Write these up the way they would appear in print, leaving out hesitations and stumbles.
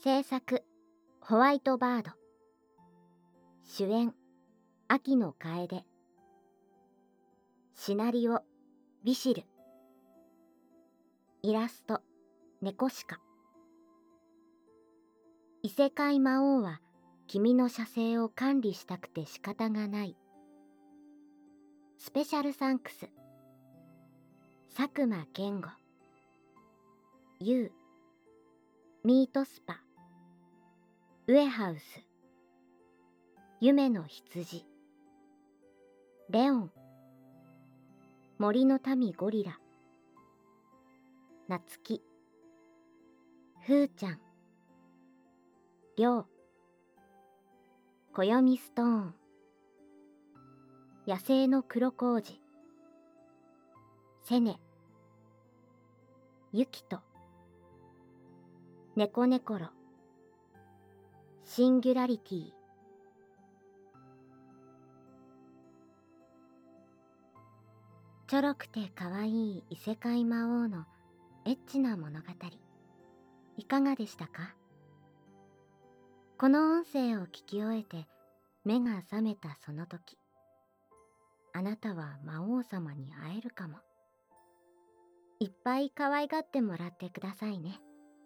制作ホワイトバード、主演秋野楓、シナリオビシル、イラスト猫鹿。異世界魔王は君の写生を管理したくて仕方がない。スペシャルサンクス佐久間健吾、ユー、ミートスパ、ウエハウス、夢の羊、レオン、森の民ゴリラ、夏希、ふーちゃん、りょう、暦ストーン、野生の黒麹、セネ、ユキト、ネコネコロ、シンギュラリティ。ちょろくてかわいい異世界魔王のエッチな物語、いかがでしたか？この音声を聞き終えて目が覚めたその時、あなたは魔王様に会えるかも。いっぱい可愛がってもらってくださいね。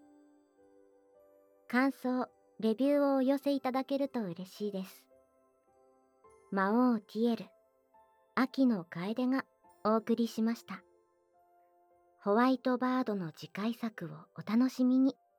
感想、レビューをお寄せいただけると嬉しいです。魔王ティエル、秋野楓がお送りしました。ホワイトバードの次回作をお楽しみに。